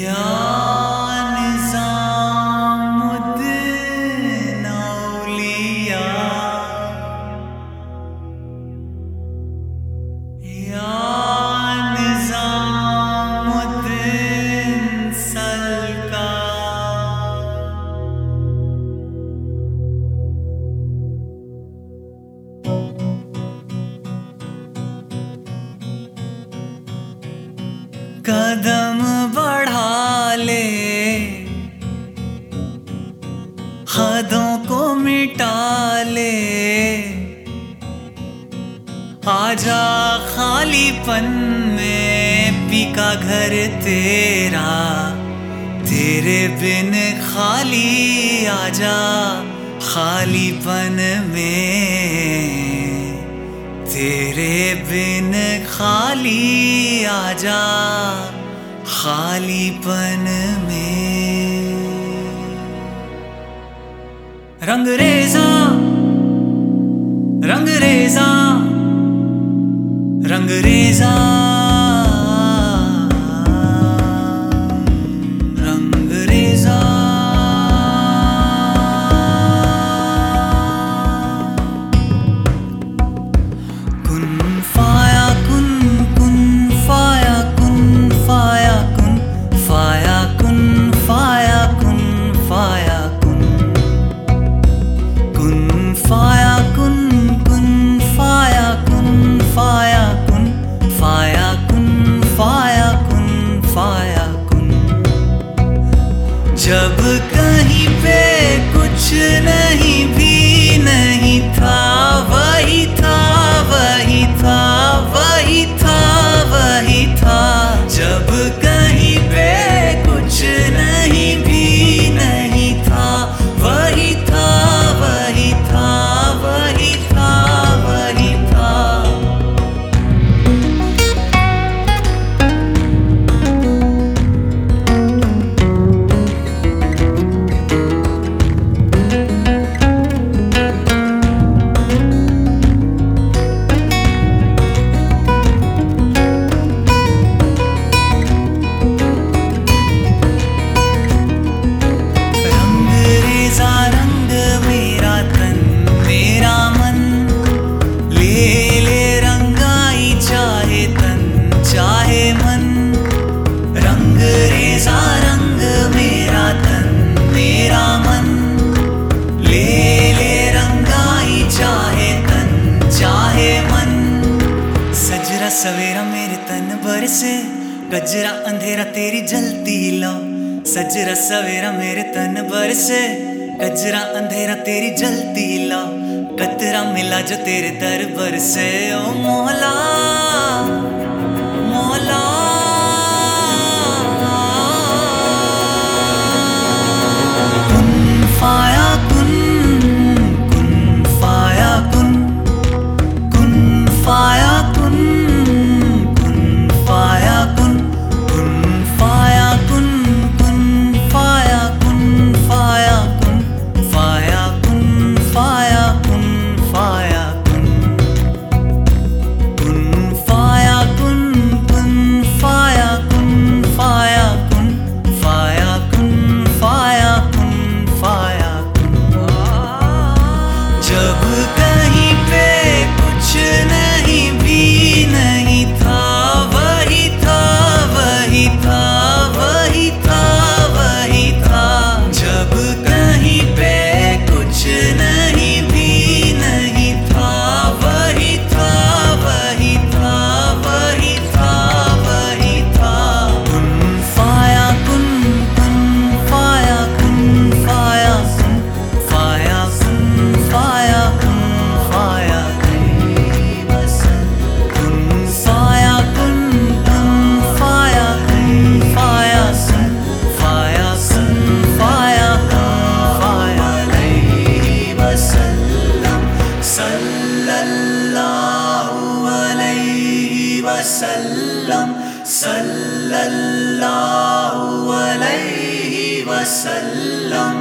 या निज़ामुद्दीन औलिया, या निज़ामुद्दीन सलकार। कदम बढ़ा ले, हदों को मिटा ले, आजा खालीपन में पीका घर तेरा, तेरे बिन खाली आजा खालीपन में, तेरे बिन खाली आजा खालीपन में। रंगरेज़ा रंगरेज़ा रंगरेज़ा रंगरेज़ा, कुन फाया कुन, कुन फाया कुन, फाया कुन, फाया कुन, फाया कुन, फाया कुन, कुन फाया कुन, कुन फाया कुन, फाया कुन, फाया कुन, फाया कुन, फाया कुन। जब कहीं पे कुछ नहीं भी नहीं था, वही था वही था वही था वही था। जब कहीं पे कुछ नहीं भी नहीं था, वही था वही था वही था वही था। सवेरा मेरे तन भर से, गजरा अंधेरा तेरी जलती लो। सजरा सवेरा मेरे तन भर से, गजरा अंधेरा तेरी जलती लो। कतरा मिला जो तेरे दरबार से, ओ मौला मौला। कुन फाया कुन, कुन फाया कुन, कुन फाया कुन, कुन फाया कुन, कुन फाया कुन, कुन फाया कुन, फाया कुन, फाया कुन, फाया कुन, फाया कुन, कुन फाया कुन, कुन फाया कुन, फाया कुन, फाया कुन, फाया कुन, फाया कुन। जब कहीं पे कुछ नहीं भी नहीं था, वही था वही था वही था वही था। जब कहीं पे कुछ नहीं भी नहीं था, वही था वही था वही था वही था। कुन फाया कुन, कुन फाया कुन, फाया कुन, फाया कुन, फाया कुन, फाया कुन, कुन फाया कुन, कुन फाया कुन, फाया कुन, फाया कुन, फाया कुन, फाया अलैहि वसल्लम, सल्लल्लाहु अलैहि वसल्लम, सल्लल्लाहु अलैहि वसल्लम।